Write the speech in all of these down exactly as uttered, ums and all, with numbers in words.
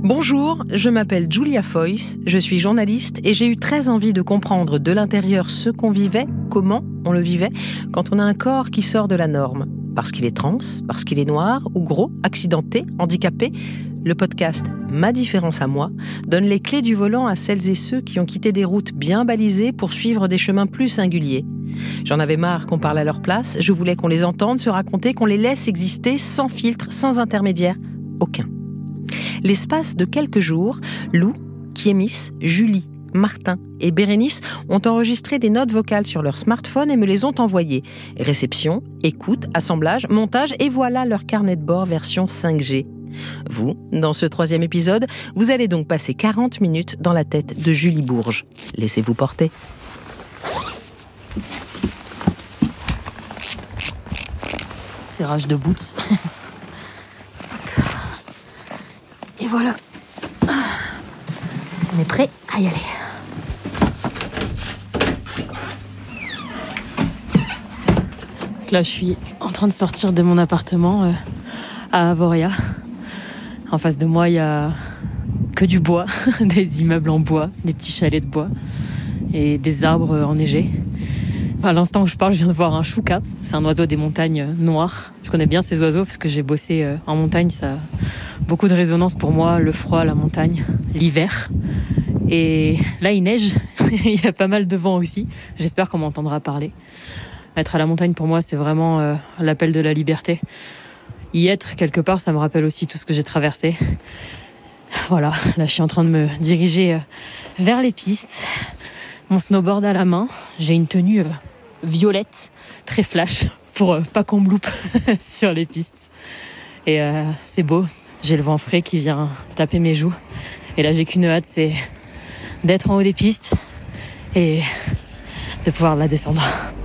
Bonjour, je m'appelle Julia Foyce, je suis journaliste et j'ai eu très envie de comprendre de l'intérieur ce qu'on vivait, comment on le vivait, quand on a un corps qui sort de la norme. Parce qu'il est trans, parce qu'il est noir ou gros, accidenté, handicapé. Le podcast Ma différence à moi donne les clés du volant à celles et ceux qui ont quitté des routes bien balisées pour suivre des chemins plus singuliers. J'en avais marre qu'on parle à leur place, je voulais qu'on les entende se raconter, qu'on les laisse exister sans filtre, sans intermédiaire, aucun. L'espace de quelques jours, Lou, Kiemis, Julie, Martin et Bérénice ont enregistré des notes vocales sur leur smartphone et me les ont envoyées. Réception, écoute, assemblage, montage et voilà leur carnet de bord version cinq G. Vous, dans ce troisième épisode, vous allez donc passer quarante minutes dans la tête de Julie Bourges. Laissez-vous porter. Serrage de boots. Et voilà. On est prêt à y aller. Là, je suis en train de sortir de mon appartement euh, à Avoria. En face de moi, il y a que du bois, des immeubles en bois, des petits chalets de bois et des arbres enneigés. À l'instant où je parle, je viens de voir un chouka. C'est un oiseau des montagnes noires. Je connais bien ces oiseaux parce que j'ai bossé en montagne. Ça a beaucoup de résonance pour moi, le froid, la montagne, l'hiver. Et là, il neige. Il y a pas mal de vent aussi. J'espère qu'on m'entendra parler. Être à la montagne, pour moi, c'est vraiment euh, l'appel de la liberté. Y être, quelque part, ça me rappelle aussi tout ce que j'ai traversé. Voilà, là, je suis en train de me diriger euh, vers les pistes. Mon snowboard à la main. J'ai une tenue euh, violette, très flash, pour euh, pas qu'on me loupe sur les pistes. Et euh, c'est beau. J'ai le vent frais qui vient taper mes joues. Et là, j'ai qu'une hâte, c'est d'être en haut des pistes et de pouvoir la descendre.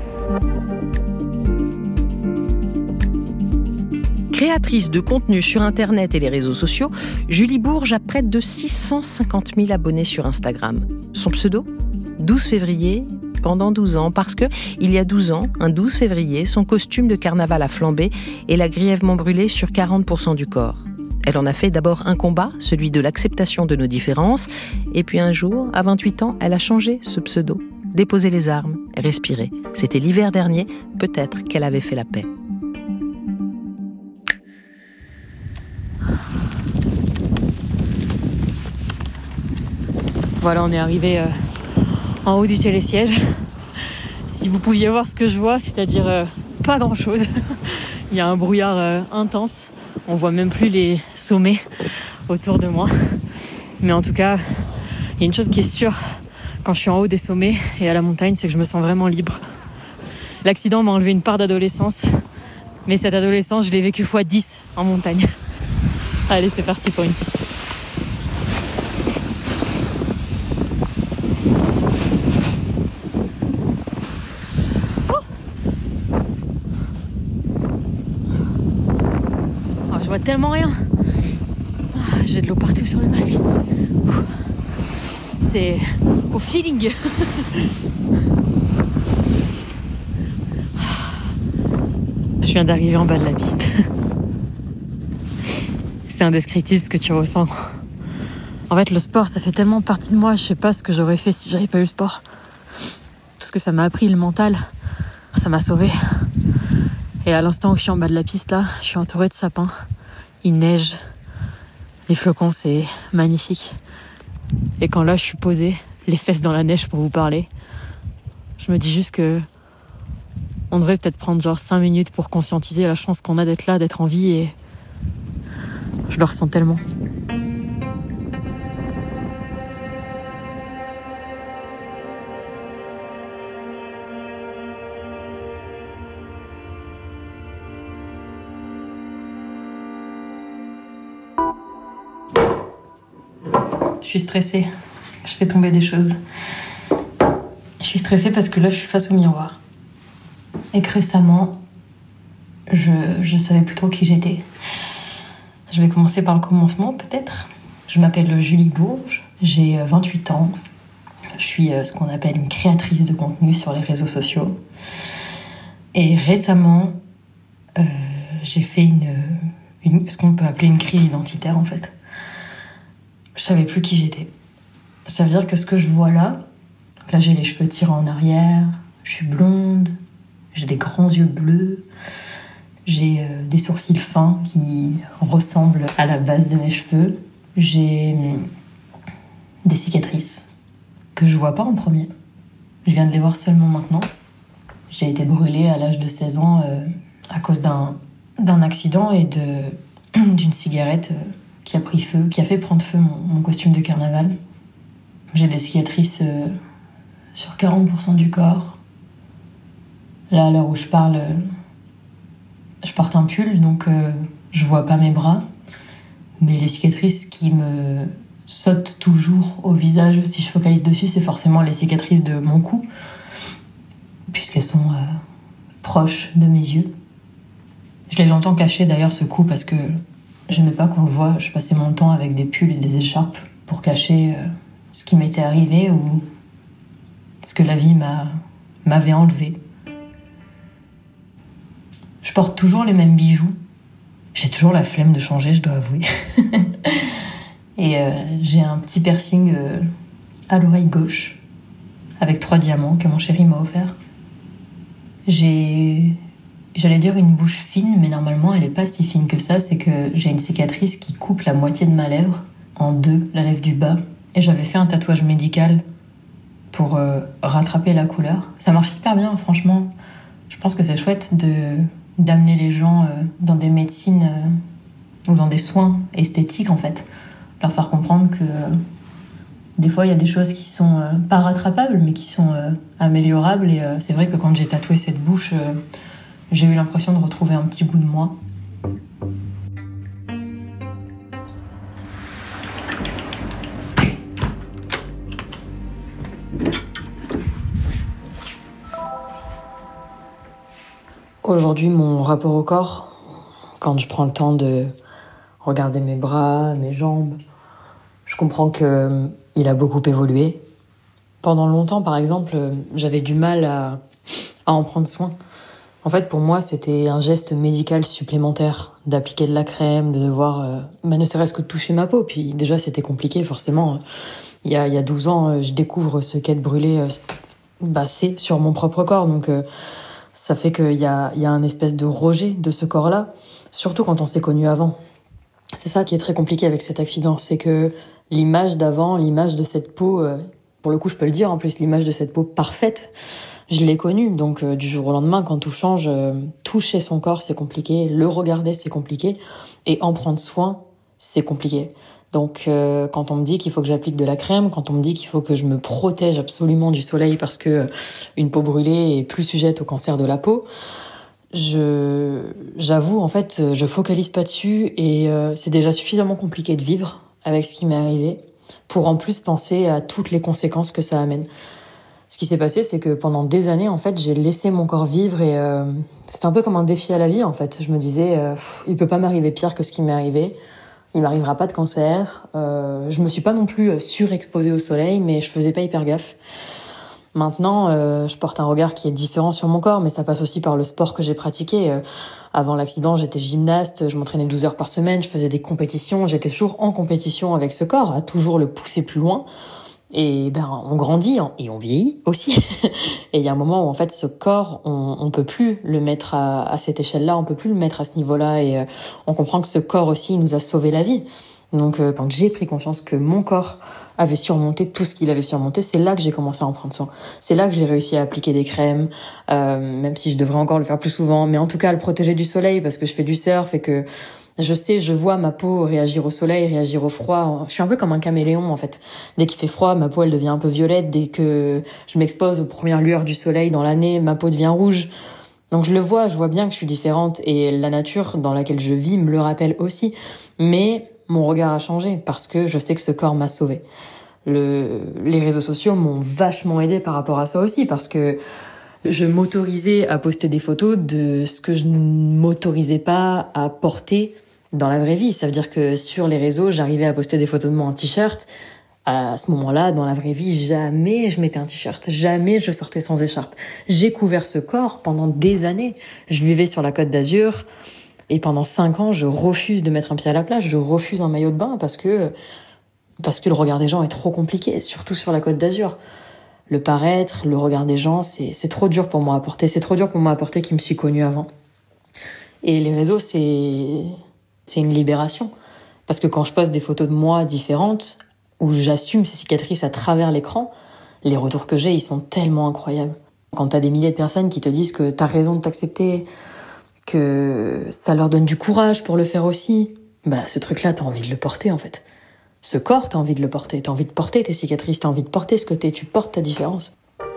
Créatrice de contenu sur Internet et les réseaux sociaux, Julie Bourges a près de six cent cinquante mille abonnés sur Instagram. Son pseudo ? douze février, pendant douze ans, parce que, il y a douze ans, un douze février, son costume de carnaval a flambé et l'a grièvement brûlé sur quarante pour cent du corps. Elle en a fait d'abord un combat, celui de l'acceptation de nos différences, et puis un jour, à vingt-huit ans, elle a changé ce pseudo, déposé les armes, respiré. C'était l'hiver dernier, peut-être qu'elle avait fait la paix. Voilà, on est arrivé euh, en haut du télésiège. Si vous pouviez voir ce que je vois, c'est-à-dire euh, pas grand-chose. Il y a un brouillard euh, intense. On voit même plus les sommets autour de moi. Mais en tout cas, il y a une chose qui est sûre quand je suis en haut des sommets et à la montagne, c'est que je me sens vraiment libre. L'accident m'a enlevé une part d'adolescence. Mais cette adolescence, je l'ai vécue fois dix en montagne. Allez, c'est parti pour une piste. Je vois tellement rien. Ah, j'ai de l'eau partout sur le masque. C'est au feeling. Je viens d'arriver en bas de la piste. C'est indescriptible ce que tu ressens. En fait, le sport, ça fait tellement partie de moi. Je sais pas ce que j'aurais fait si j'avais pas eu le sport. Tout ce que ça m'a appris, le mental, ça m'a sauvé. Et à l'instant où je suis en bas de la piste, là, je suis entourée de sapins. Il neige. Les flocons, c'est magnifique. Et quand là, je suis posée, les fesses dans la neige pour vous parler, je me dis juste que on devrait peut-être prendre genre cinq minutes pour conscientiser la chance qu'on a d'être là, d'être en vie, et je le ressens tellement. Je suis stressée. Je fais tomber des choses. Je suis stressée parce que là, je suis face au miroir. Et que récemment, je ne savais plus trop qui j'étais. Je vais commencer par le commencement, peut-être. Je m'appelle Julie Bourges, j'ai vingt-huit ans. Je suis ce qu'on appelle une créatrice de contenu sur les réseaux sociaux. Et récemment, euh, j'ai fait une, une, ce qu'on peut appeler une crise identitaire, en fait. je savais plus qui j'étais. Ça veut dire que ce que je vois là, là j'ai les cheveux tirés en arrière, je suis blonde, j'ai des grands yeux bleus, j'ai euh, des sourcils fins qui ressemblent à la base de mes cheveux, j'ai euh, des cicatrices que je vois pas en premier. Je viens de les voir seulement maintenant. J'ai été brûlée à l'âge de seize ans euh, à cause d'un, d'un accident et de, d'une cigarette euh, qui a pris feu, qui a fait prendre feu mon, mon costume de carnaval. J'ai des cicatrices euh, sur quarante pour cent du corps. Là, à l'heure où je parle, euh, je porte un pull, donc euh, je vois pas mes bras. Mais les cicatrices qui me sautent toujours au visage, si je focalise dessus, c'est forcément les cicatrices de mon cou, puisqu'elles sont euh, proches de mes yeux. Je l'ai longtemps caché d'ailleurs, ce cou, parce que j'aimais pas qu'on le voie. Je passais mon temps avec des pulls et des écharpes pour cacher euh, ce qui m'était arrivé ou ce que la vie m'a, m'avait enlevé. Je porte toujours les mêmes bijoux. J'ai toujours la flemme de changer, je dois avouer. Et euh, j'ai un petit piercing euh, à l'oreille gauche, avec trois diamants que mon chéri m'a offert. J'ai, j'allais dire une bouche fine, mais normalement elle est pas si fine que ça. C'est que j'ai une cicatrice qui coupe la moitié de ma lèvre en deux, la lèvre du bas. Et j'avais fait un tatouage médical pour euh, rattraper la couleur. Ça marche hyper bien, franchement. Je pense que c'est chouette de, d'amener les gens euh, dans des médecines euh, ou dans des soins esthétiques, en fait. Leur faire comprendre que euh, des fois, il y a des choses qui sont euh, pas rattrapables, mais qui sont euh, améliorables. Et euh, c'est vrai que quand j'ai tatoué cette bouche, euh, j'ai eu l'impression de retrouver un petit bout de moi. Aujourd'hui, mon rapport au corps, quand je prends le temps de regarder mes bras, mes jambes, je comprends qu'il a beaucoup évolué. Pendant longtemps, par exemple, j'avais du mal à, à en prendre soin. En fait, pour moi, c'était un geste médical supplémentaire d'appliquer de la crème, de devoir, euh, bah, ne serait-ce que toucher ma peau. Puis déjà, c'était compliqué, forcément. Il y a, il y a douze ans, je découvre ce qu'être brûlé, euh, bah, c'est sur mon propre corps. Donc, euh, ça fait qu'il y a, il y a un espèce de rejet de ce corps-là, surtout quand on s'est connu avant. C'est ça qui est très compliqué avec cet accident, c'est que l'image d'avant, l'image de cette peau, euh, pour le coup je peux le dire, en plus l'image de cette peau parfaite, je l'ai connue. Donc euh, du jour au lendemain, quand tout change, euh, toucher son corps c'est compliqué, le regarder c'est compliqué, et en prendre soin c'est compliqué. Donc euh, quand on me dit qu'il faut que j'applique de la crème, quand on me dit qu'il faut que je me protège absolument du soleil parce que euh, une peau brûlée est plus sujette au cancer de la peau, Je, j'avoue, en fait, je focalise pas dessus et euh, c'est déjà suffisamment compliqué de vivre avec ce qui m'est arrivé pour en plus penser à toutes les conséquences que ça amène. Ce qui s'est passé, c'est que pendant des années, en fait, j'ai laissé mon corps vivre et euh, c'était un peu comme un défi à la vie, en fait. Je me disais, euh, pff, il peut pas m'arriver pire que ce qui m'est arrivé. Il m'arrivera pas de cancer. Euh, je me suis pas non plus surexposée au soleil, mais je faisais pas hyper gaffe. Maintenant, euh, je porte un regard qui est différent sur mon corps, mais ça passe aussi par le sport que j'ai pratiqué. Euh, avant l'accident, j'étais gymnaste, je m'entraînais douze heures par semaine, je faisais des compétitions, j'étais toujours en compétition avec ce corps, à toujours le pousser plus loin. Et ben, on grandit hein, et on vieillit aussi. Et il y a un moment où en fait, ce corps, on, on peut plus le mettre à, à cette échelle-là, on peut plus le mettre à ce niveau-là. Et euh, on comprend que ce corps aussi, il nous a sauvé la vie. Donc euh, quand j'ai pris conscience que mon corps avait surmonté tout ce qu'il avait surmonté, c'est là que j'ai commencé à en prendre soin. C'est là que j'ai réussi à appliquer des crèmes, euh, même si je devrais encore le faire plus souvent, mais en tout cas à le protéger du soleil parce que je fais du surf et que je sais, je vois ma peau réagir au soleil, réagir au froid. Je suis un peu comme un caméléon en fait. Dès qu'il fait froid, ma peau elle devient un peu violette. Dès que je m'expose aux premières lueurs du soleil dans l'année, ma peau devient rouge. Donc je le vois, je vois bien que je suis différente et la nature dans laquelle je vis me le rappelle aussi. Mais mon regard a changé parce que je sais que ce corps m'a sauvée. Le, les réseaux sociaux m'ont vachement aidée par rapport à ça aussi parce que je m'autorisais à poster des photos de ce que je ne m'autorisais pas à porter dans la vraie vie. Ça veut dire que sur les réseaux, j'arrivais à poster des photos de moi en t-shirt. À ce moment-là, dans la vraie vie, jamais je mettais un t-shirt. Jamais je sortais sans écharpe. J'ai couvert ce corps pendant des années. Je vivais sur la Côte d'Azur. Et pendant cinq ans, je refuse de mettre un pied à la plage, je refuse un maillot de bain parce que Parce que le regard des gens est trop compliqué, surtout sur la Côte d'Azur. Le paraître, le regard des gens, c'est, c'est trop dur pour moi à porter. C'est trop dur pour moi à porter qui me suis connue avant. Et les réseaux, c'est, c'est une libération. Parce que quand je poste des photos de moi différentes, où j'assume ces cicatrices à travers l'écran, les retours que j'ai, ils sont tellement incroyables. Quand t'as des milliers de personnes qui te disent que t'as raison de t'accepter, que ça leur donne du courage pour le faire aussi, bah ce truc-là, t'as envie de le porter en fait. Ce corps, t'as envie de le porter. T'as envie de porter tes cicatrices, t'as envie de porter ce que t'es, tu portes ta différence.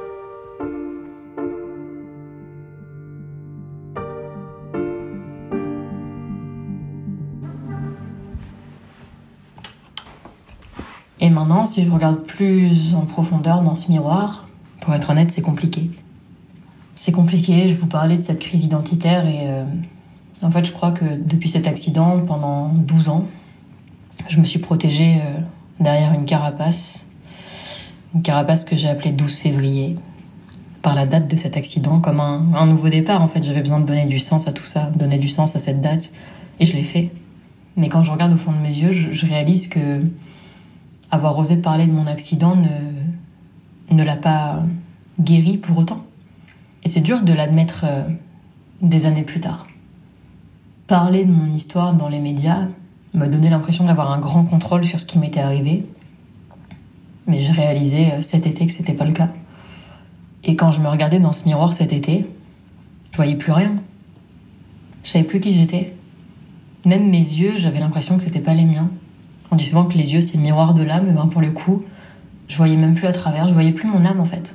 Et maintenant, si je regarde plus en profondeur dans ce miroir, pour être honnête, c'est compliqué. C'est compliqué, je vous parlais de cette crise identitaire et euh, en fait, je crois que depuis cet accident, pendant douze ans, je me suis protégée euh, derrière une carapace, une carapace que j'ai appelée douze février, par la date de cet accident, comme un, un nouveau départ. En fait, j'avais besoin de donner du sens à tout ça, donner du sens à cette date, et je l'ai fait. Mais quand je regarde au fond de mes yeux, je, je réalise que avoir osé parler de mon accident ne, ne l'a pas guéri pour autant. Et c'est dur de l'admettre euh, des années plus tard. Parler de mon histoire dans les médias m'a donné l'impression d'avoir un grand contrôle sur ce qui m'était arrivé. Mais j'ai réalisé euh, cet été que c'était pas le cas. Et quand je me regardais dans ce miroir cet été, je voyais plus rien. Je savais plus qui j'étais. Même mes yeux, j'avais l'impression que c'était pas les miens. On dit souvent que les yeux, c'est le miroir de l'âme, mais ben pour le coup, je voyais même plus à travers, je voyais plus mon âme en fait.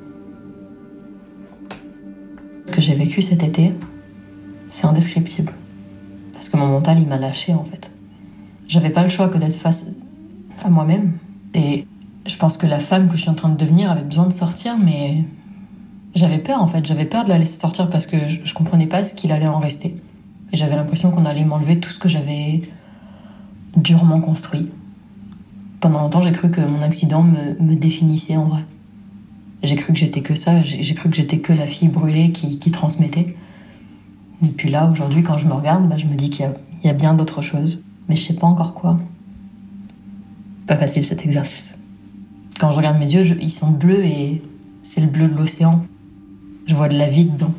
Ce que j'ai vécu cet été, c'est indescriptible. Parce que mon mental, il m'a lâché en fait. J'avais pas le choix que d'être face à moi-même. Et je pense que la femme que je suis en train de devenir avait besoin de sortir, mais j'avais peur en fait. J'avais peur de la laisser sortir parce que je, je comprenais pas ce qu'il allait en rester. Et j'avais l'impression qu'on allait m'enlever tout ce que j'avais durement construit. Pendant longtemps, j'ai cru que mon accident me, me définissait en vrai. J'ai cru que j'étais que ça, j'ai, j'ai cru que j'étais que la fille brûlée qui, qui transmettait. Et puis là, aujourd'hui, quand je me regarde, bah, je me dis qu'il y a, il y a bien d'autres choses. Mais je sais pas encore quoi. Pas facile cet exercice. Quand je regarde mes yeux, je, ils sont bleus et c'est le bleu de l'océan. Je vois de la vie dedans.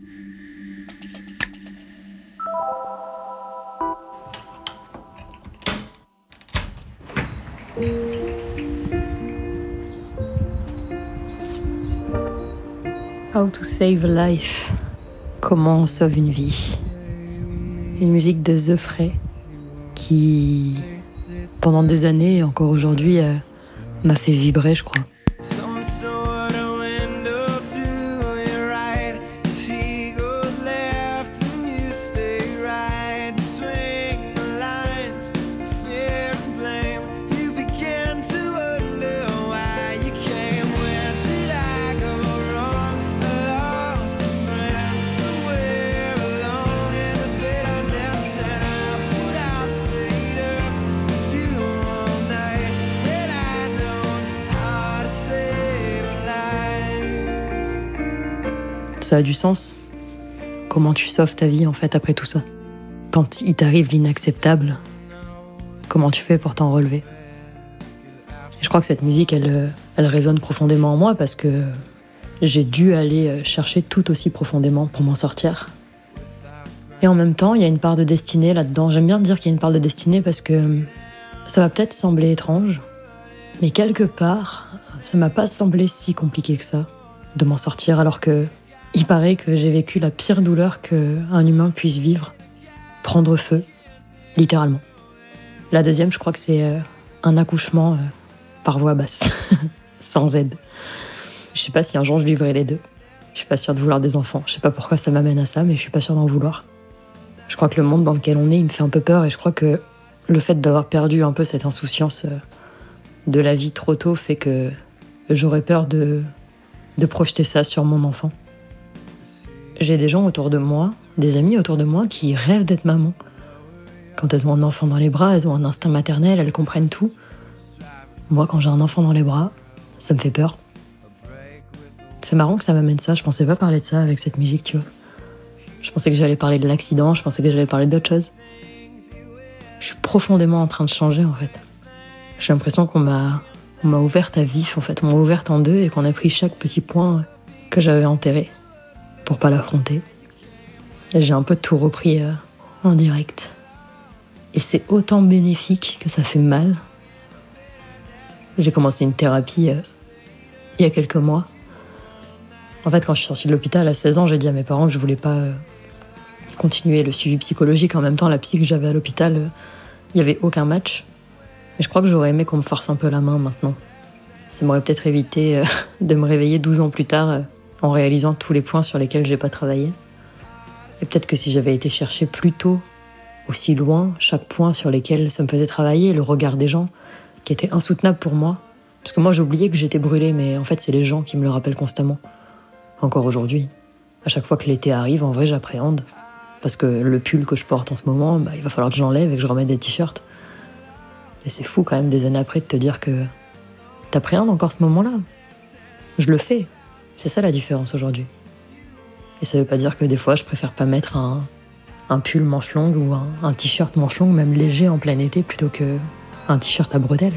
How to save a life. Comment on sauve une vie. Une musique de The Fray qui, pendant des années et encore aujourd'hui, euh, m'a fait vibrer, je crois. Ça a du sens. Comment tu sauves ta vie en fait après tout ça? Quand il t'arrive l'inacceptable, comment tu fais pour t'en relever? Et je crois que cette musique, elle, elle résonne profondément en moi parce que j'ai dû aller chercher tout aussi profondément pour m'en sortir. Et en même temps, il y a une part de destinée là-dedans. J'aime bien dire qu'il y a une part de destinée parce que ça va peut-être sembler étrange, mais quelque part, ça m'a pas semblé si compliqué que ça de m'en sortir alors que il paraît que j'ai vécu la pire douleur qu'un humain puisse vivre, prendre feu, littéralement. La deuxième, je crois que c'est euh, un accouchement euh, par voie basse, sans aide. Je sais pas si un jour je vivrai les deux. Je suis pas sûre de vouloir des enfants. Je sais pas pourquoi ça m'amène à ça, mais je suis pas sûre d'en vouloir. Je crois que le monde dans lequel on est, il me fait un peu peur et je crois que le fait d'avoir perdu un peu cette insouciance euh, de la vie trop tôt fait que j'aurais peur de, de projeter ça sur mon enfant. J'ai des gens autour de moi, des amis autour de moi qui rêvent d'être maman. Quand elles ont un enfant dans les bras, elles ont un instinct maternel, elles comprennent tout. Moi, quand j'ai un enfant dans les bras, ça me fait peur. C'est marrant que ça m'amène ça, je pensais pas parler de ça avec cette musique, tu vois. Je pensais que j'allais parler de l'accident, je pensais que j'allais parler d'autre chose. Je suis profondément en train de changer, en fait. J'ai l'impression qu'on m'a, on m'a ouverte à vif, en fait. On m'a ouverte en deux et qu'on a pris chaque petit point que j'avais enterré pour pas l'affronter. Et j'ai un peu tout repris euh, en direct. Et c'est autant bénéfique que ça fait mal. J'ai commencé une thérapie euh, il y a quelques mois. En fait, quand je suis sortie de l'hôpital à seize ans, j'ai dit à mes parents que je voulais pas euh, continuer le suivi psychologique. En même temps, la psy que j'avais à l'hôpital, il euh, n'y avait aucun match. Mais je crois que j'aurais aimé qu'on me force un peu la main maintenant. Ça m'aurait peut-être évité euh, de me réveiller douze ans plus tard euh, en réalisant tous les points sur lesquels j'ai pas travaillé. Et peut-être que si j'avais été chercher plus tôt, aussi loin, chaque point sur lesquels ça me faisait travailler, le regard des gens, qui était insoutenable pour moi. Parce que moi, j'oubliais que j'étais brûlée, mais en fait, c'est les gens qui me le rappellent constamment. Encore aujourd'hui. À chaque fois que l'été arrive, en vrai, j'appréhende. Parce que le pull que je porte en ce moment, bah, il va falloir que je l'enlève et que je remette des t-shirts. Et c'est fou quand même des années après de te dire que t'appréhendes encore ce moment-là. Je le fais. C'est ça la différence aujourd'hui. Et ça veut pas dire que des fois je préfère pas mettre un, un pull manche longue ou un, un t-shirt manche longue, même léger en plein été, plutôt que un t-shirt à bretelles.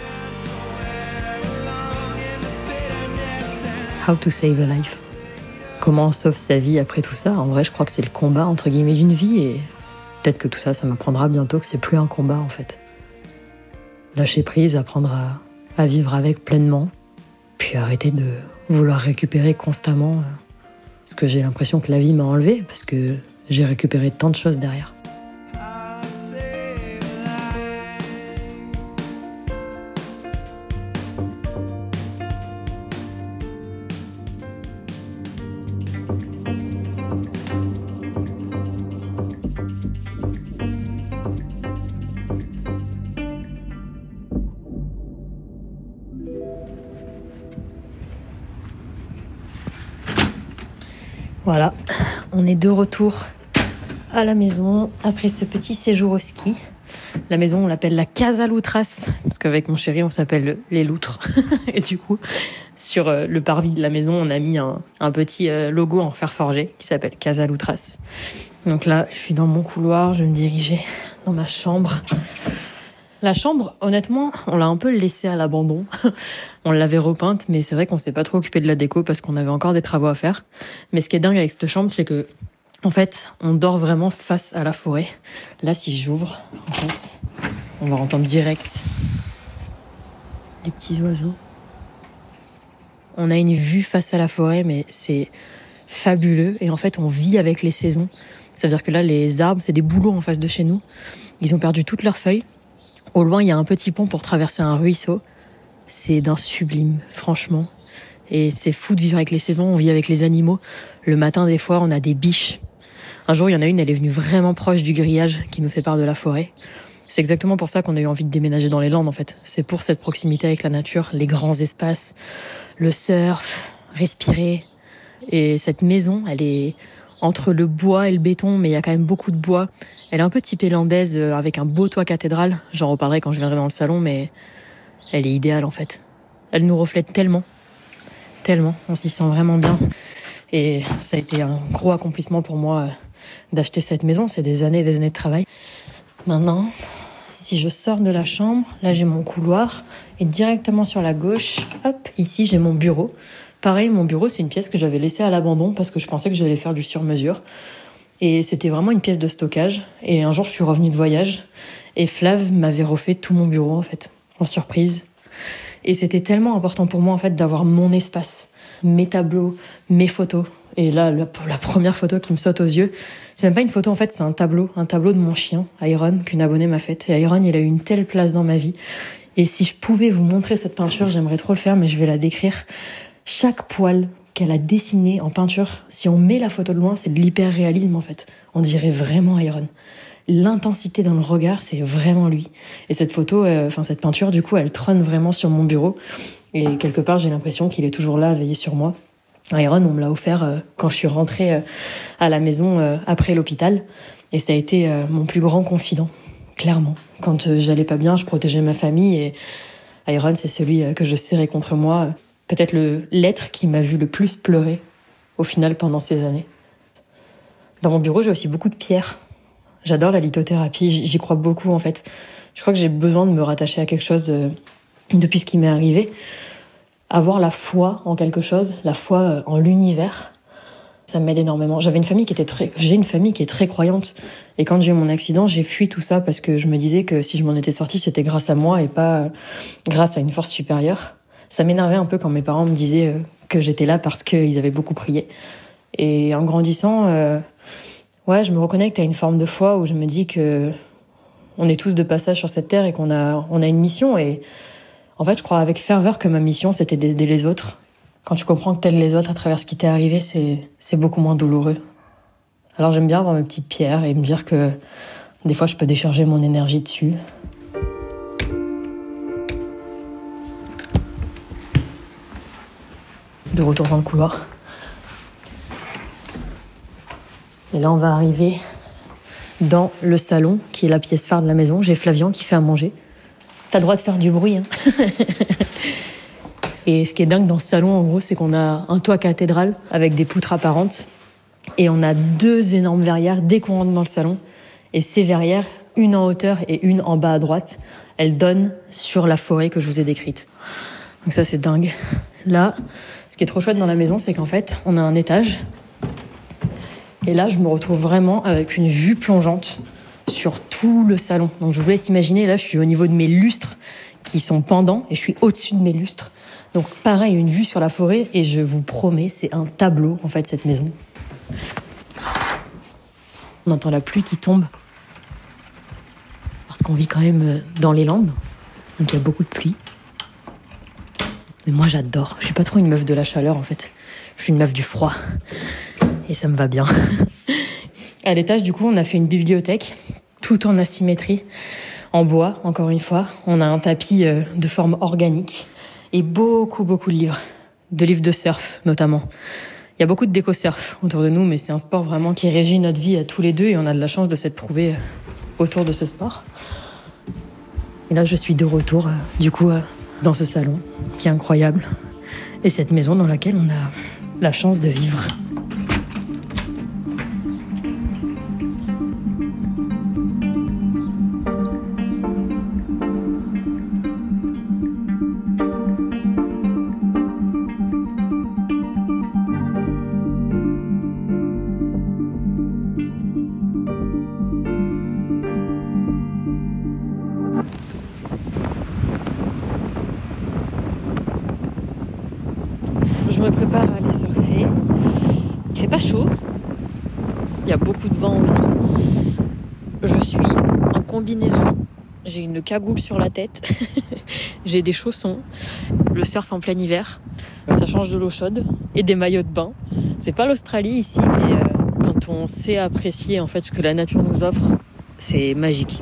How to save a life. Comment on sauve sa vie après tout ça? En vrai, je crois que c'est le combat entre guillemets d'une vie et peut-être que tout ça, ça m'apprendra bientôt que c'est plus un combat en fait. Lâcher prise, apprendre à, à vivre avec pleinement, puis arrêter de vouloir récupérer constamment ce que j'ai l'impression que la vie m'a enlevé, parce que j'ai récupéré tant de choses derrière. Voilà, on est de retour à la maison après ce petit séjour au ski. La maison, on l'appelle la Casa Loutras, parce qu'avec mon chéri, on s'appelle les loutres. Et du coup, sur le parvis de la maison, on a mis un, un petit logo en fer forgé qui s'appelle Casa Loutras. Donc là, je suis dans mon couloir, je vais me diriger dans ma chambre. La chambre, honnêtement, on l'a un peu laissée à l'abandon. On l'avait repeinte, mais c'est vrai qu'on s'est pas trop occupé de la déco parce qu'on avait encore des travaux à faire. Mais ce qui est dingue avec cette chambre, c'est que, en fait, on dort vraiment face à la forêt. Là, si j'ouvre, en fait, on va entendre direct les petits oiseaux. On a une vue face à la forêt, mais c'est fabuleux. Et en fait, on vit avec les saisons. Ça veut dire que là, les arbres, c'est des bouleaux en face de chez nous. Ils ont perdu toutes leurs feuilles. Au loin, il y a un petit pont pour traverser un ruisseau. C'est d'un sublime, franchement. Et c'est fou de vivre avec les saisons, on vit avec les animaux. Le matin, des fois, on a des biches. Un jour, il y en a une, elle est venue vraiment proche du grillage qui nous sépare de la forêt. C'est exactement pour ça qu'on a eu envie de déménager dans les Landes, en fait. C'est pour cette proximité avec la nature, les grands espaces, le surf, respirer. Et cette maison, elle est entre le bois et le béton, mais il y a quand même beaucoup de bois. Elle est un peu typée landaise, avec un beau toit cathédrale. J'en reparlerai quand je viendrai dans le salon, mais elle est idéale, en fait. Elle nous reflète tellement, tellement. On s'y sent vraiment bien. Et ça a été un gros accomplissement pour moi d'acheter cette maison. C'est des années et des années de travail. Maintenant, si je sors de la chambre, là j'ai mon couloir, et directement sur la gauche, hop, ici j'ai mon bureau. Pareil, mon bureau, c'est une pièce que j'avais laissée à l'abandon parce que je pensais que j'allais faire du sur-mesure. Et c'était vraiment une pièce de stockage. Et un jour, je suis revenue de voyage et Flav m'avait refait tout mon bureau, en fait, en surprise. Et c'était tellement important pour moi, en fait, d'avoir mon espace, mes tableaux, mes photos. Et là, la, la première photo qui me saute aux yeux, c'est même pas une photo, en fait, c'est un tableau, un tableau de mon chien, Iron, qu'une abonnée m'a faite. Et Iron, il a eu une telle place dans ma vie. Et si je pouvais vous montrer cette peinture, j'aimerais trop le faire, mais je vais la décrire. Chaque poil qu'elle a dessiné en peinture, si on met la photo de loin, c'est de l'hyper-réalisme, en fait. On dirait vraiment Iron. L'intensité dans le regard, c'est vraiment lui. Et cette photo, euh, enfin cette peinture, du coup, elle trône vraiment sur mon bureau. Et quelque part, j'ai l'impression qu'il est toujours là, à veiller sur moi. Iron, on me l'a offert euh, quand je suis rentrée euh, à la maison euh, après l'hôpital. Et ça a été euh, mon plus grand confident, clairement. Quand euh, j'allais pas bien, je protégeais ma famille. Et Iron, c'est celui euh, que je serrais contre moi. Peut-être le, l'être qui m'a vu le plus pleurer, au final, pendant ces années. Dans mon bureau, j'ai aussi beaucoup de pierres. J'adore la lithothérapie, j'y crois beaucoup, en fait. Je crois que j'ai besoin de me rattacher à quelque chose euh, depuis ce qui m'est arrivé. Avoir la foi en quelque chose, la foi euh, en l'univers, ça m'aide énormément. J'avais une famille qui était très, j'ai une famille qui est très croyante. Et quand j'ai eu mon accident, j'ai fui tout ça parce que je me disais que si je m'en étais sortie, c'était grâce à moi et pas euh, grâce à une force supérieure. Ça m'énervait un peu quand mes parents me disaient euh, que j'étais là parce qu'ils avaient beaucoup prié. Et en grandissant, euh, ouais, je me reconnecte à une forme de foi où je me dis que on est tous de passage sur cette terre et qu'on a, on a une mission. Et en fait, je crois avec ferveur que ma mission, c'était d'aider les autres. Quand tu comprends que t'aides les autres à travers ce qui t'est arrivé, c'est, c'est beaucoup moins douloureux. Alors j'aime bien avoir mes petites pierres et me dire que des fois, je peux décharger mon énergie dessus. De retour dans le couloir. Et là, on va arriver dans le salon, qui est la pièce phare de la maison. J'ai Flavian qui fait à manger. T'as le droit de faire du bruit, hein. Et ce qui est dingue dans ce salon, en gros, c'est qu'on a un toit cathédrale avec des poutres apparentes. Et on a deux énormes verrières dès qu'on rentre dans le salon. Et ces verrières, une en hauteur et une en bas à droite, elles donnent sur la forêt que je vous ai décrite. Donc ça, c'est dingue. Là, ce qui est trop chouette dans la maison, c'est qu'en fait, on a un étage. Et là, je me retrouve vraiment avec une vue plongeante sur tout le salon. Donc je vous laisse imaginer, là, je suis au niveau de mes lustres qui sont pendants et je suis au-dessus de mes lustres. Donc pareil, une vue sur la forêt et je vous promets, c'est un tableau, en fait, cette maison. On entend la pluie qui tombe. Parce qu'on vit quand même dans les Landes, donc il y a beaucoup de pluie. Mais moi, j'adore. Je suis pas trop une meuf de la chaleur, en fait. Je suis une meuf du froid. Et ça me va bien. À l'étage, du coup, on a fait une bibliothèque, tout en asymétrie, en bois, encore une fois. On a un tapis de forme organique et beaucoup, beaucoup de livres. De livres de surf, notamment. Il y a beaucoup de déco-surf autour de nous, mais c'est un sport vraiment qui régit notre vie à tous les deux et on a de la chance de s'être trouvés autour de ce sport. Et là, je suis de retour, du coup, dans ce salon qui est incroyable. Et cette maison dans laquelle on a la chance de vivre. Je me prépare à aller surfer. Il fait pas chaud. Il y a beaucoup de vent aussi. Je suis en combinaison. J'ai une cagoule sur la tête. J'ai des chaussons. Le surf en plein hiver. Ça change de l'eau chaude et des maillots de bain. C'est pas l'Australie ici, mais euh, quand on sait apprécier en fait ce que la nature nous offre, c'est magique.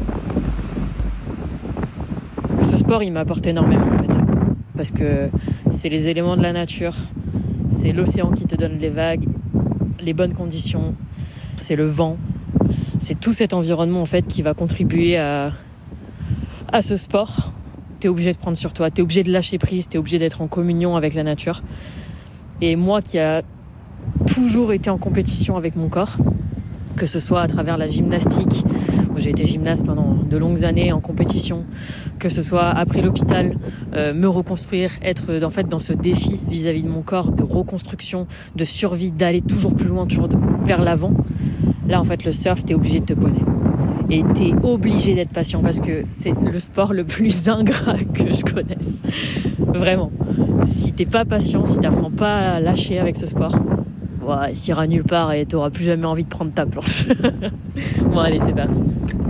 Ce sport, il m'apporte énormément en fait. Parce que c'est les éléments de la nature, c'est l'océan qui te donne les vagues, les bonnes conditions, c'est le vent, c'est tout cet environnement en fait qui va contribuer à, à ce sport. T'es obligé de prendre sur toi, t'es obligé de lâcher prise, t'es obligé d'être en communion avec la nature. Et moi qui a toujours été en compétition avec mon corps, que ce soit à travers la gymnastique, moi j'ai été gymnaste pendant de longues années en compétition, que ce soit après l'hôpital, euh, me reconstruire, être en fait dans ce défi vis-à-vis de mon corps, de reconstruction, de survie, d'aller toujours plus loin, toujours de, vers l'avant. Là en fait le surf, t'es obligé de te poser. Et t'es obligé d'être patient parce que c'est le sport le plus ingrat que je connaisse. Vraiment. Si t'es pas patient, si t'apprends pas à lâcher avec ce sport, ouais, t'iras nulle part et t'auras plus jamais envie de prendre ta planche. Bon allez, c'est parti.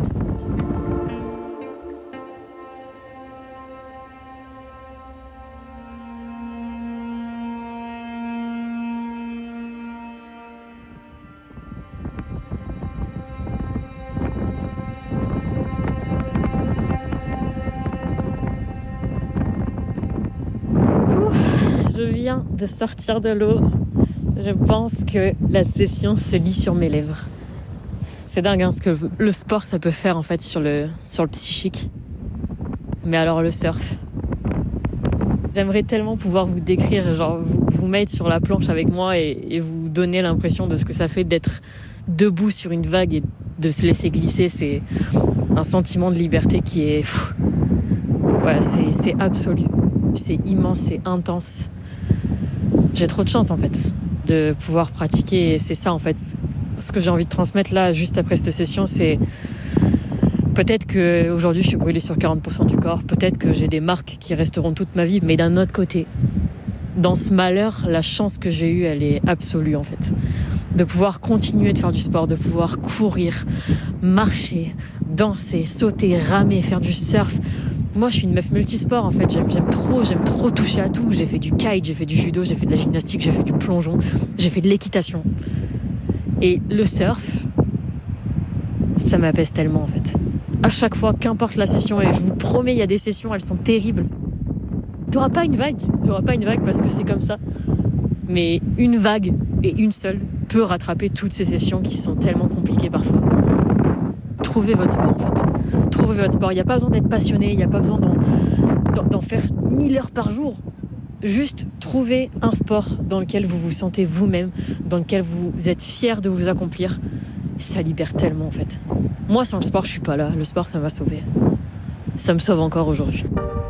Je viens de sortir de l'eau. Je pense que la session se lit sur mes lèvres. C'est dingue hein, ce que le sport ça peut faire en fait sur le, sur le psychique. Mais alors le surf. J'aimerais tellement pouvoir vous décrire, genre vous, vous mettre sur la planche avec moi et, et vous donner l'impression de ce que ça fait d'être debout sur une vague et de se laisser glisser. C'est, un sentiment de liberté qui est... Pff, ouais, c'est, c'est absolu. C'est immense, c'est intense. J'ai trop de chance en fait de pouvoir pratiquer et c'est ça en fait. Ce que j'ai envie de transmettre là, juste après cette session, c'est peut-être qu'aujourd'hui je suis brûlée sur quarante pour cent du corps, peut-être que j'ai des marques qui resteront toute ma vie, mais d'un autre côté, dans ce malheur, la chance que j'ai eue, elle est absolue en fait. De pouvoir continuer de faire du sport, de pouvoir courir, marcher, danser, sauter, ramer, faire du surf. Moi, je suis une meuf multisport, en fait. J'aime, j'aime trop, j'aime trop toucher à tout. J'ai fait du kite, j'ai fait du judo, j'ai fait de la gymnastique, j'ai fait du plongeon, j'ai fait de l'équitation. Et le surf, ça m'apaise tellement, en fait. À chaque fois, qu'importe la session, et je vous promets, il y a des sessions, elles sont terribles. T'auras pas une vague, t'auras pas une vague parce que c'est comme ça. Mais une vague, et une seule, peut rattraper toutes ces sessions qui sont tellement compliquées parfois. Trouvez votre sport, en fait. Trouvez votre sport. Il n'y a pas besoin d'être passionné, il n'y a pas besoin d'en, d'en, d'en faire mille heures par jour. Juste trouvez un sport dans lequel vous vous sentez vous-même, dans lequel vous êtes fier de vous accomplir. Ça libère tellement, en fait. Moi, sans le sport, je suis pas là. Le sport, ça m'a sauvé. Ça me sauve encore aujourd'hui.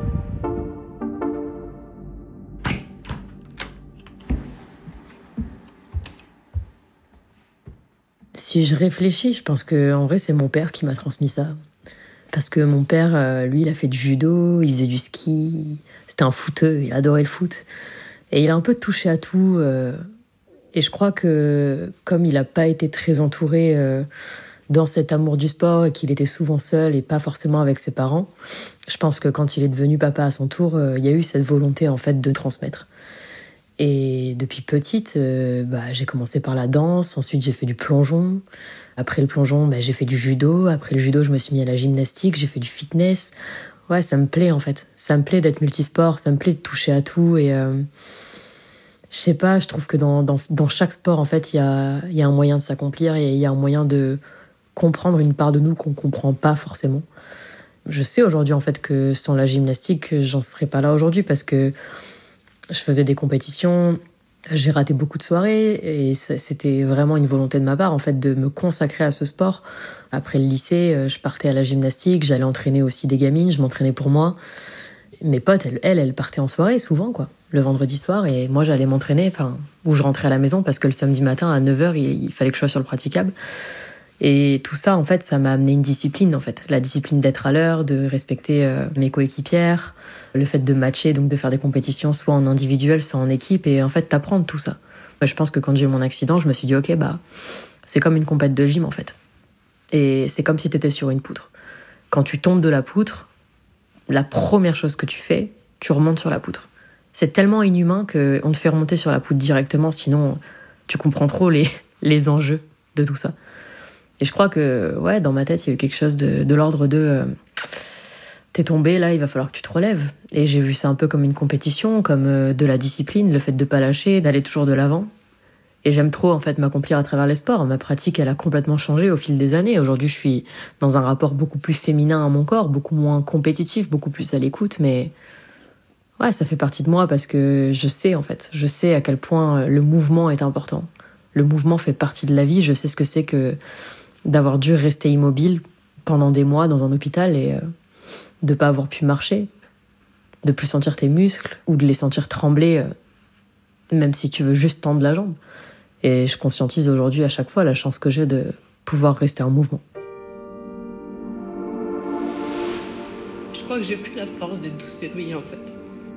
Si je réfléchis, je pense que en vrai, c'est mon père qui m'a transmis ça. Parce que mon père, euh, lui, il a fait du judo, il faisait du ski, c'était un footeux, il adorait le foot. Et il a un peu touché à tout. Euh, et je crois que comme il n'a pas été très entouré euh, dans cet amour du sport et qu'il était souvent seul et pas forcément avec ses parents, je pense que quand il est devenu papa à son tour, euh, il y a eu cette volonté en fait de transmettre. Et depuis petite, euh, bah, j'ai commencé par la danse, ensuite j'ai fait du plongeon. Après le plongeon, bah, j'ai fait du judo. Après le judo, je me suis mis à la gymnastique, j'ai fait du fitness. Ouais, ça me plaît en fait. Ça me plaît d'être multisport, ça me plaît de toucher à tout. Et euh, je sais pas, je trouve que dans, dans, dans chaque sport, en fait, il y a, y a un moyen de s'accomplir et il y a un moyen de comprendre une part de nous qu'on comprend pas forcément. Je sais aujourd'hui en fait que sans la gymnastique, j'en serais pas là aujourd'hui parce que je faisais des compétitions, j'ai raté beaucoup de soirées et ça, c'était vraiment une volonté de ma part en fait de me consacrer à ce sport. Après le lycée, je partais à la gymnastique, j'allais entraîner aussi des gamines, je m'entraînais pour moi. Mes potes, elles, elles, elles partaient en soirée souvent quoi, le vendredi soir et moi j'allais m'entraîner, enfin, ou je rentrais à la maison parce que le samedi matin à neuf heures, il, il fallait que je sois sur le praticable. Et tout ça, en fait, ça m'a amené une discipline, en fait. La discipline d'être à l'heure, de respecter euh, mes coéquipières, le fait de matcher, donc de faire des compétitions soit en individuel, soit en équipe, et en fait, t'apprendre tout ça. Je pense que quand j'ai eu mon accident, je me suis dit, ok, bah, c'est comme une compète de gym, en fait. Et c'est comme si t'étais sur une poutre. Quand tu tombes de la poutre, la première chose que tu fais, tu remontes sur la poutre. C'est tellement inhumain qu'on te fait remonter sur la poutre directement, sinon tu comprends trop les, les enjeux de tout ça. Et je crois que, ouais, dans ma tête, il y a eu quelque chose de, de l'ordre de euh, t'es tombé, là, il va falloir que tu te relèves. Et j'ai vu ça un peu comme une compétition, comme euh, de la discipline, le fait de pas lâcher, d'aller toujours de l'avant. Et j'aime trop, en fait, m'accomplir à travers les sports. Ma pratique, elle a complètement changé au fil des années. Aujourd'hui, je suis dans un rapport beaucoup plus féminin à mon corps, beaucoup moins compétitif, beaucoup plus à l'écoute, mais ouais, ça fait partie de moi parce que je sais, en fait, je sais à quel point le mouvement est important. Le mouvement fait partie de la vie, je sais ce que c'est que d'avoir dû rester immobile pendant des mois dans un hôpital et euh, de pas avoir pu marcher, de plus sentir tes muscles ou de les sentir trembler, euh, même si tu veux juste tendre la jambe. Et je conscientise aujourd'hui à chaque fois la chance que j'ai de pouvoir rester en mouvement. Je crois que j'ai plus la force du douze février en fait.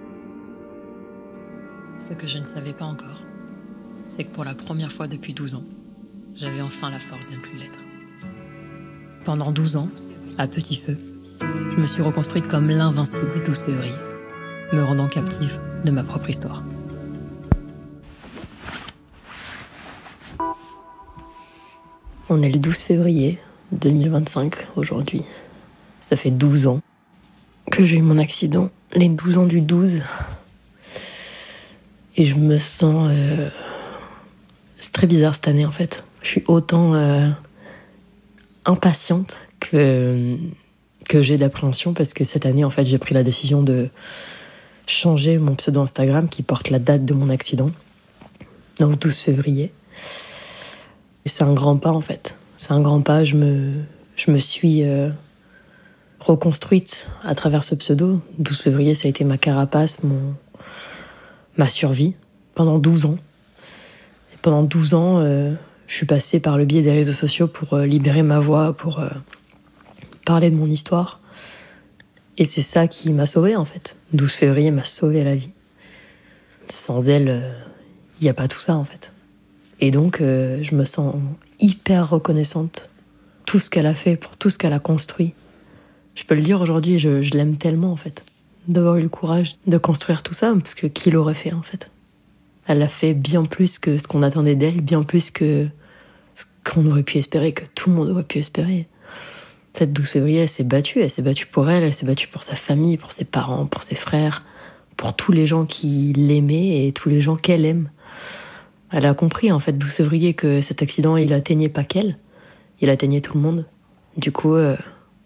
Ce que je ne savais pas encore, c'est que pour la première fois depuis douze ans, j'avais enfin la force de ne plus l'être. Pendant douze ans, à petit feu, je me suis reconstruite comme l'invincible douze février, me rendant captive de ma propre histoire. On est le douze février deux mille vingt-cinq aujourd'hui. Ça fait douze ans que j'ai eu mon accident, les douze ans du douze. Et je me sens... Euh... C'est très bizarre cette année en fait. Je suis autant euh, impatiente que, que j'ai d'appréhension parce que cette année en fait j'ai pris la décision de changer mon pseudo Instagram qui porte la date de mon accident, donc douze février. Et c'est un grand pas en fait. C'est un grand pas. Je me, je me suis euh, reconstruite à travers ce pseudo. douze février, ça a été ma carapace, mon... ma survie, pendant douze ans. Et pendant douze ans, euh, je suis passée par le biais des réseaux sociaux pour euh, libérer ma voix, pour euh, parler de mon histoire. Et c'est ça qui m'a sauvée, en fait. douze février m'a sauvé la vie. Sans elle, il euh, n'y a pas tout ça, en fait. Et donc, euh, je me sens hyper reconnaissante. Tout ce qu'elle a fait, pour tout ce qu'elle a construit. Je peux le dire aujourd'hui, je, je l'aime tellement, en fait. D'avoir eu le courage de construire tout ça, parce que qui l'aurait fait, en fait? Elle a fait bien plus que ce qu'on attendait d'elle, bien plus que ce qu'on aurait pu espérer, que tout le monde aurait pu espérer. Cette douze février, elle s'est battue, elle s'est battue pour elle, elle s'est battue pour sa famille, pour ses parents, pour ses frères, pour tous les gens qui l'aimaient et tous les gens qu'elle aime. Elle a compris, en fait, douze février, que cet accident, il atteignait pas qu'elle, il atteignait tout le monde. Du coup, euh,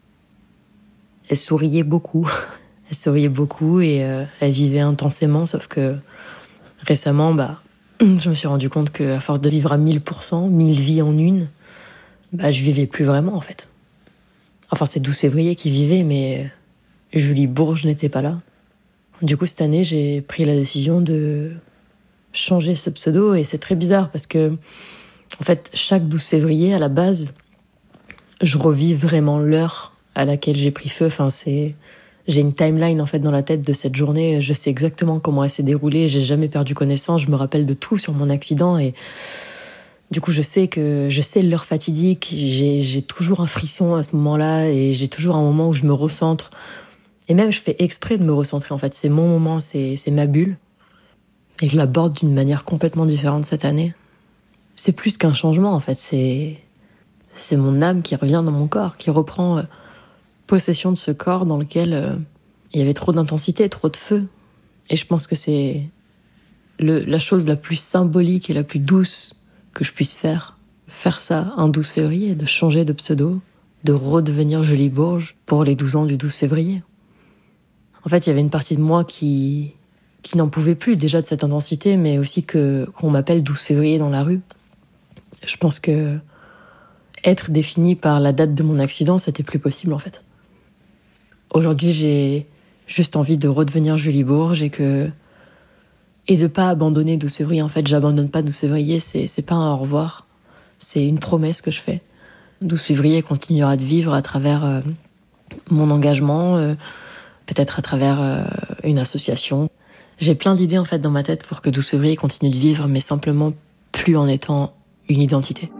elle souriait beaucoup. Elle souriait beaucoup et euh, elle vivait intensément, sauf que récemment, bah, je me suis rendu compte qu'à force de vivre à mille pour cent, mille vies en une, bah, je vivais plus vraiment, en fait. Enfin, c'est douze février qui vivait, mais Julie Bourges n'était pas là. Du coup, cette année, j'ai pris la décision de changer ce pseudo, et c'est très bizarre parce que, en fait, chaque douze février, à la base, je revis vraiment l'heure à laquelle j'ai pris feu. Enfin, c'est... J'ai une timeline, en fait, dans la tête de cette journée. Je sais exactement comment elle s'est déroulée. J'ai jamais perdu connaissance. Je me rappelle de tout sur mon accident et du coup, je sais que, je sais l'heure fatidique. J'ai, j'ai toujours un frisson à ce moment-là et j'ai toujours un moment où je me recentre. Et même, je fais exprès de me recentrer, en fait. C'est mon moment, c'est, c'est ma bulle. Et je l'aborde d'une manière complètement différente cette année. C'est plus qu'un changement, en fait. C'est, c'est mon âme qui revient dans mon corps, qui reprend possession de ce corps dans lequel euh, il y avait trop d'intensité, trop de feu. Et je pense que c'est le, la chose la plus symbolique et la plus douce que je puisse faire. Faire ça un douze février, de changer de pseudo, de redevenir Julie Bourges pour les douze ans du douze février. En fait, il y avait une partie de moi qui, qui n'en pouvait plus déjà de cette intensité, mais aussi que, qu'on m'appelle douze février dans la rue. Je pense que être défini par la date de mon accident, c'était plus possible, en fait. Aujourd'hui, j'ai juste envie de redevenir Julie Bourges et que et de pas abandonner douze février. En fait, j'abandonne pas douze février, c'est c'est pas un au revoir, c'est une promesse que je fais. douze février continuera de vivre à travers euh, mon engagement, euh, peut-être à travers euh, une association. J'ai plein d'idées, en fait, dans ma tête pour que douze février continue de vivre, mais simplement plus en étant une identité.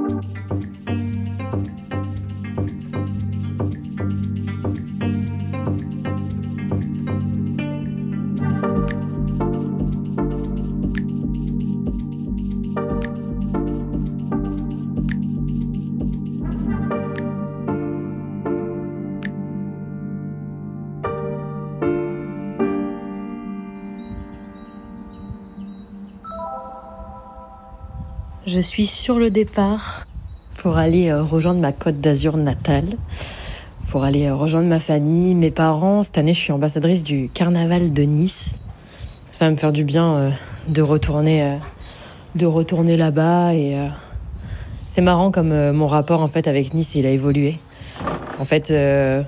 Je suis sur le départ pour aller euh, rejoindre ma Côte d'Azur natale, pour aller euh, rejoindre ma famille, mes parents. Cette année, je suis ambassadrice du carnaval de Nice. Ça va me faire du bien euh, de retourner, euh, de retourner là-bas. Et euh, c'est marrant comme euh, mon rapport, en fait, avec Nice, il a évolué. En fait, euh,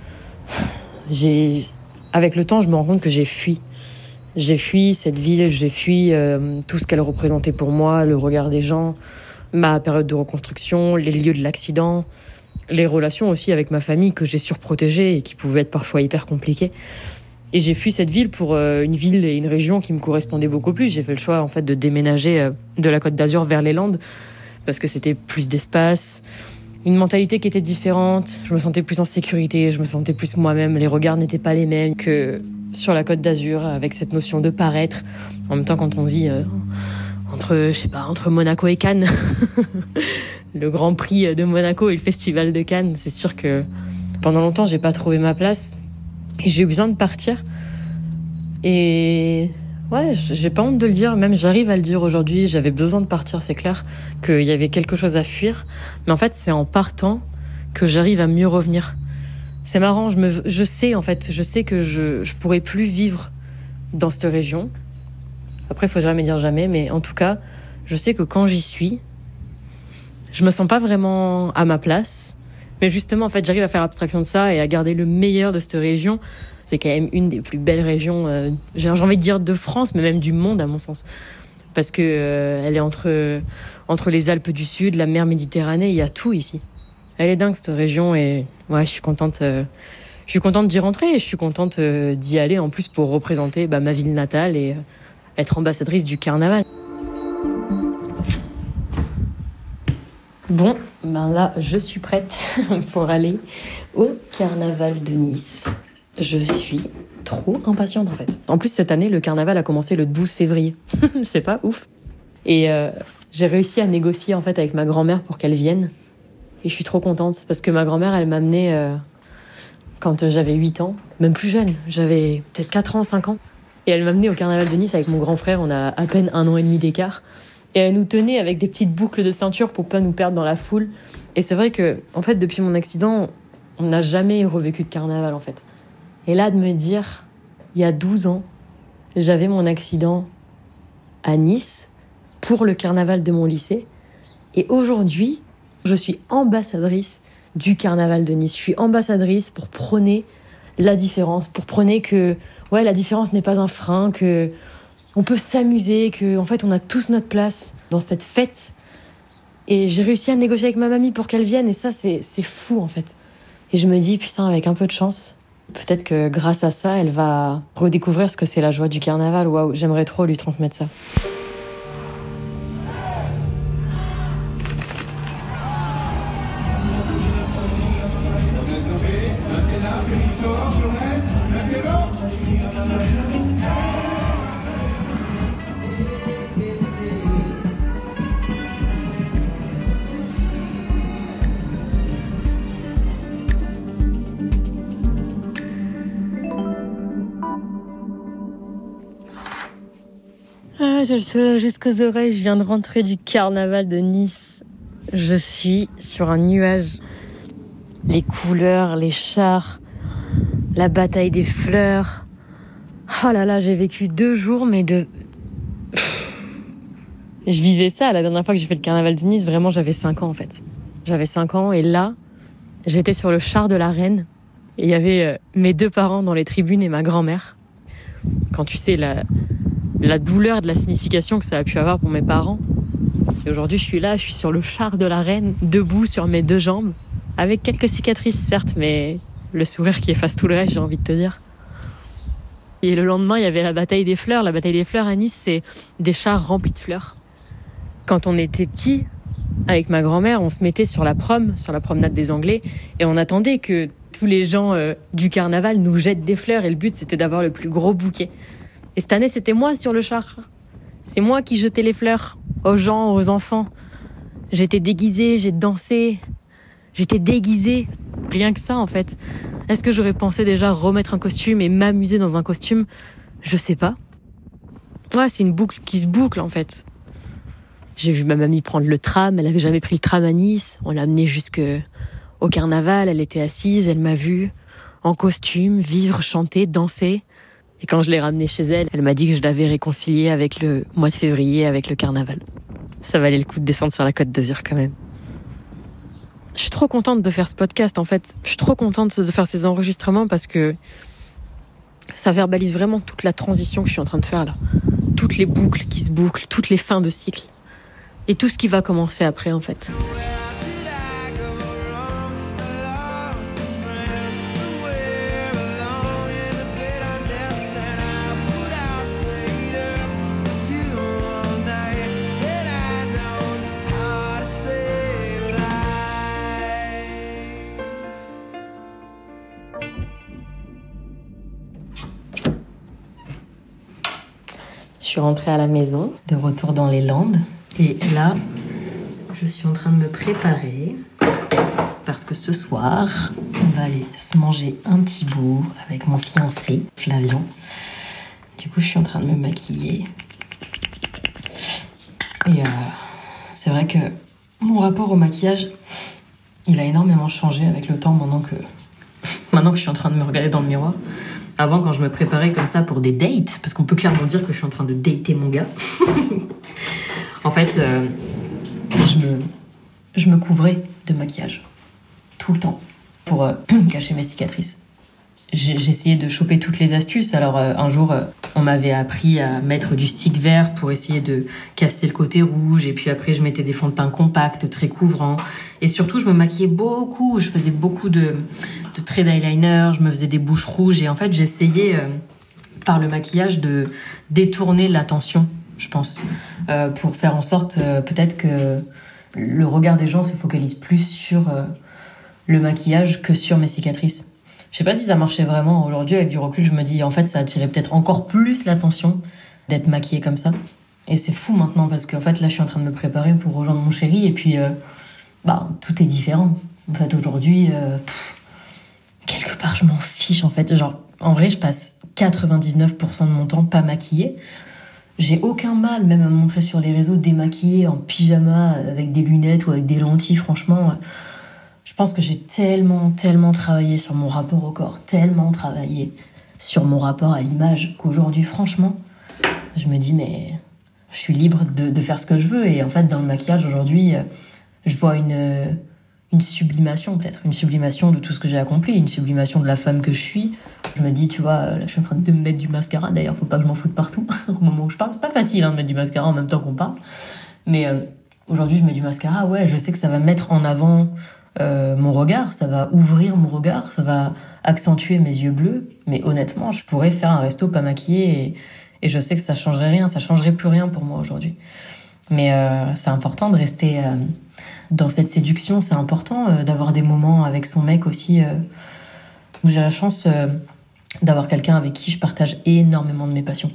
j'ai, avec le temps, je me rends compte que j'ai fui. J'ai fui cette ville, j'ai fui euh, tout ce qu'elle représentait pour moi, le regard des gens, ma période de reconstruction, les lieux de l'accident, les relations aussi avec ma famille que j'ai surprotégées et qui pouvaient être parfois hyper compliquées. Et j'ai fui cette ville pour euh, une ville et une région qui me correspondaient beaucoup plus. J'ai fait le choix, en fait, de déménager euh, de la Côte d'Azur vers les Landes parce que c'était plus d'espace, une mentalité qui était différente. Je me sentais plus en sécurité, je me sentais plus moi-même. Les regards n'étaient pas les mêmes que sur la Côte d'Azur, avec cette notion de paraître. En même temps, quand on vit euh, entre, je sais pas, entre Monaco et Cannes, le Grand Prix de Monaco et le Festival de Cannes, c'est sûr que pendant longtemps, j'ai pas trouvé ma place et j'ai eu besoin de partir. Et ouais, j'ai pas honte de le dire, même j'arrive à le dire aujourd'hui, j'avais besoin de partir, c'est clair qu'il y avait quelque chose à fuir. Mais en fait, c'est en partant que j'arrive à mieux revenir. C'est marrant, je, me, je sais en fait, je sais que je je pourrais plus vivre dans cette région. Après, il faut jamais dire jamais, mais en tout cas, je sais que quand j'y suis, je me sens pas vraiment à ma place, Mais justement, en fait, j'arrive à faire abstraction de ça et à garder le meilleur de cette région. C'est quand même une des plus belles régions, euh, j'ai envie de dire de France, mais même du monde à mon sens. Parce que euh, elle est entre, entre les Alpes du Sud, la mer Méditerranée, il y a tout ici. Elle est dingue cette région et ouais, je suis contente, euh, je suis contente d'y rentrer et je suis contente euh, d'y aller en plus pour représenter bah, ma ville natale et euh, être ambassadrice du carnaval. Bon, ben là, je suis prête pour aller au carnaval de Nice. Je suis trop impatiente en fait. En plus, cette année, le carnaval a commencé le douze février. C'est pas ouf. Et euh, j'ai réussi à négocier en fait avec ma grand-mère pour qu'elle vienne. Et je suis trop contente parce que ma grand-mère, elle m'a amenée euh, quand j'avais huit ans, même plus jeune. J'avais peut-être quatre ans, cinq ans. Et elle m'a amenée au carnaval de Nice avec mon grand frère. On a à peine un an et demi d'écart. Et elle nous tenait avec des petites boucles de ceinture pour pas nous perdre dans la foule. Et c'est vrai que, en fait, depuis mon accident, on n'a jamais revécu de carnaval, en fait. Et là, de me dire, il y a douze ans, j'avais mon accident à Nice pour le carnaval de mon lycée. Et aujourd'hui, je suis ambassadrice du carnaval de Nice. Je suis ambassadrice pour prôner la différence, pour prôner que, ouais, la différence n'est pas un frein, que on peut s'amuser, que en fait on a tous notre place dans cette fête. Et j'ai réussi à négocier avec ma mamie pour qu'elle vienne et ça c'est, c'est fou en fait. Et je me dis putain, avec un peu de chance, peut-être que grâce à ça elle va redécouvrir ce que c'est la joie du carnaval. Waouh, j'aimerais trop lui transmettre ça. Ah, j'ai le sourire jusqu'aux oreilles, je viens de rentrer du carnaval de Nice. Je suis sur un nuage. Les couleurs, les chars, la bataille des fleurs. Oh là là, j'ai vécu deux jours, mais de... Je vivais ça, la dernière fois que j'ai fait le carnaval de Nice, vraiment j'avais cinq ans en fait. J'avais cinq ans et là, j'étais sur le char de la reine. Et il y avait euh, mes deux parents dans les tribunes et ma grand-mère. Quand tu sais, la... la douleur de la signification que ça a pu avoir pour mes parents. Et aujourd'hui, je suis là, je suis sur le char de la reine, debout sur mes deux jambes, avec quelques cicatrices, certes, mais le sourire qui efface tout le reste, j'ai envie de te dire. Et le lendemain, il y avait la bataille des fleurs. La bataille des fleurs à Nice, c'est des chars remplis de fleurs. Quand on était petits, avec ma grand-mère, on se mettait sur la prom, sur la promenade des Anglais, et on attendait que tous les gens euh, du carnaval nous jettent des fleurs, et le but, c'était d'avoir le plus gros bouquet. Et cette année, c'était moi sur le char. C'est moi qui jetais les fleurs aux gens, aux enfants. J'étais déguisée, j'ai dansé. J'étais déguisée. Rien que ça, en fait. Est-ce que j'aurais pensé déjà remettre un costume et m'amuser dans un costume ? Je sais pas. Ouais, c'est une boucle qui se boucle, en fait. J'ai vu ma mamie prendre le tram. Elle avait jamais pris le tram à Nice. On l'a amenée jusqu'au carnaval. Elle était assise, elle m'a vue en costume, vivre, chanter, danser. Et quand je l'ai ramenée chez elle, elle m'a dit que je l'avais réconciliée avec le mois de février, avec le carnaval. Ça valait le coup de descendre sur la Côte d'Azur quand même. Je suis trop contente de faire ce podcast en fait. Je suis trop contente de faire ces enregistrements parce que ça verbalise vraiment toute la transition que je suis en train de faire là. Toutes les boucles qui se bouclent, toutes les fins de cycle. Et tout ce qui va commencer après en fait. Je suis rentrée à la maison, de retour dans les Landes. Et là, je suis en train de me préparer parce que ce soir, on va aller se manger un petit bout avec mon fiancé, Flavian. Du coup, je suis en train de me maquiller. Et euh, c'est vrai que mon rapport au maquillage, il a énormément changé avec le temps maintenant que, maintenant que je suis en train de me regarder dans le miroir. Avant, quand je me préparais comme ça pour des dates, parce qu'on peut clairement dire que je suis en train de dater mon gars, en fait, euh, je, me, je me couvrais de maquillage. tout le temps, pour euh, cacher mes cicatrices. J'ai, j'ai essayé de choper toutes les astuces. Alors euh, un jour, euh, on m'avait appris à mettre du stick vert pour essayer de casser le côté rouge. Et puis après, je mettais des fonds de teint compacts, très couvrants. Et surtout, je me maquillais beaucoup. Je faisais beaucoup de, de traits d'eyeliner. Je me faisais des bouches rouges. Et en fait, j'essayais, euh, par le maquillage, de détourner l'attention, je pense, euh, pour faire en sorte euh, peut-être que le regard des gens se focalise plus sur euh, le maquillage que sur mes cicatrices. Je sais pas si ça marchait vraiment. Aujourd'hui, avec du recul, je me dis, en fait, ça attirait peut-être encore plus l'attention d'être maquillée comme ça. Et c'est fou maintenant, parce qu'en fait, là, je suis en train de me préparer pour rejoindre mon chéri, et puis, euh, bah, tout est différent. En fait, aujourd'hui, euh, pff, quelque part, je m'en fiche, en fait. Genre, en vrai, je passe quatre-vingt-dix-neuf pour cent de mon temps pas maquillée. J'ai aucun mal, même à me montrer sur les réseaux démaquillée, en pyjama, avec des lunettes ou avec des lentilles, franchement. Je pense que j'ai tellement, tellement travaillé sur mon rapport au corps, tellement travaillé sur mon rapport à l'image, qu'aujourd'hui, franchement, je me dis, mais je suis libre de, de faire ce que je veux. Et en fait, dans le maquillage, aujourd'hui, je vois une, une sublimation, peut-être. Une sublimation de tout ce que j'ai accompli, une sublimation de la femme que je suis. Je me dis, tu vois, là, je suis en train de me mettre du mascara. D'ailleurs, faut pas que je m'en foute partout au moment où je parle. C'est pas facile hein, de mettre du mascara en même temps qu'on parle. Mais euh, aujourd'hui, je mets du mascara. Ouais, je sais que ça va mettre en avant Euh, mon regard, ça va ouvrir mon regard, ça va accentuer mes yeux bleus, mais honnêtement, je pourrais faire un resto pas maquillé et, et je sais que ça changerait rien, ça changerait plus rien pour moi aujourd'hui. Mais euh, c'est important de rester euh, dans cette séduction, c'est important euh, d'avoir des moments avec son mec aussi. Euh, j'ai la chance euh, d'avoir quelqu'un avec qui je partage énormément de mes passions.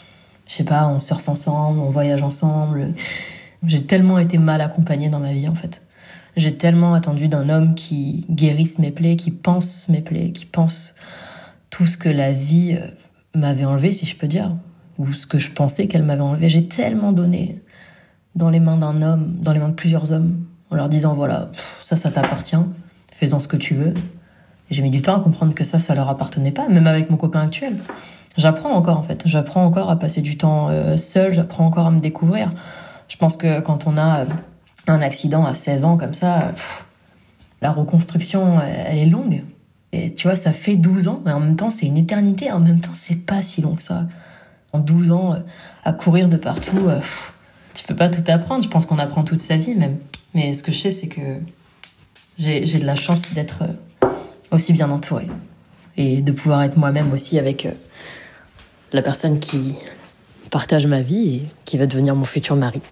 Je sais pas, on surfe ensemble, on voyage ensemble. J'ai tellement été mal accompagnée dans ma vie en fait. J'ai tellement attendu d'un homme qui guérisse mes plaies, qui pense mes plaies, qui pense tout ce que la vie m'avait enlevé, si je peux dire, ou ce que je pensais qu'elle m'avait enlevé. J'ai tellement donné dans les mains d'un homme, dans les mains de plusieurs hommes, en leur disant, voilà, ça, ça t'appartient, fais-en ce que tu veux. Et j'ai mis du temps à comprendre que ça, ça leur appartenait pas, même avec mon copain actuel. J'apprends encore, en fait. J'apprends encore à passer du temps euh, seule, j'apprends encore à me découvrir. Je pense que quand on a... Euh, un accident à seize ans comme ça, pff, la reconstruction, elle est longue. Et tu vois, ça fait douze ans, mais en même temps, c'est une éternité. En même temps, c'est pas si long que ça. En douze ans, à courir de partout, pff, tu peux pas tout apprendre. Je pense qu'on apprend toute sa vie, même. Mais ce que je sais, c'est que j'ai, j'ai de la chance d'être aussi bien entourée. Et de pouvoir être moi-même aussi avec la personne qui partage ma vie et qui va devenir mon futur mari.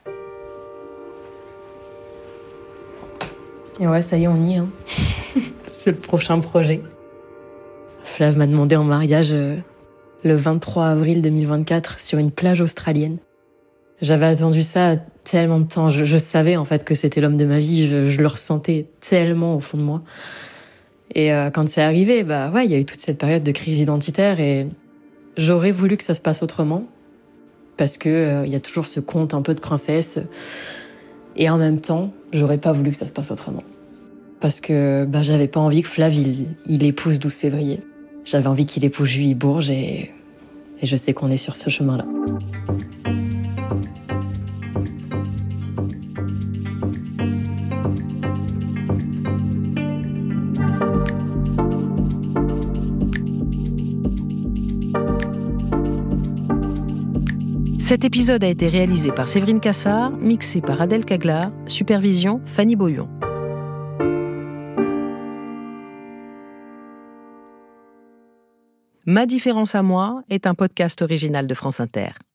Et ouais, ça y est, on y est. Hein. C'est le prochain projet. Flav m'a demandé en mariage euh, le vingt-trois avril deux mille vingt-quatre sur une plage australienne. J'avais attendu ça tellement de temps. Je, je savais en fait que c'était l'homme de ma vie. Je, je le ressentais tellement au fond de moi. Et euh, quand c'est arrivé, bah ouais, il y a eu toute cette période de crise identitaire et j'aurais voulu que ça se passe autrement parce que euh, y a toujours ce conte un peu de princesse. Et en même temps, j'aurais pas voulu que ça se passe autrement. Parce que bah, j'avais pas envie que Flav, il, il épouse douze février. J'avais envie qu'il épouse Julie Bourges et, et je sais qu'on est sur ce chemin-là. Cet épisode a été réalisé par Séverine Cassard, mixé par Adèle Caglar, supervision Fanny Boyon. Ma différence à moi est un podcast original de France Inter.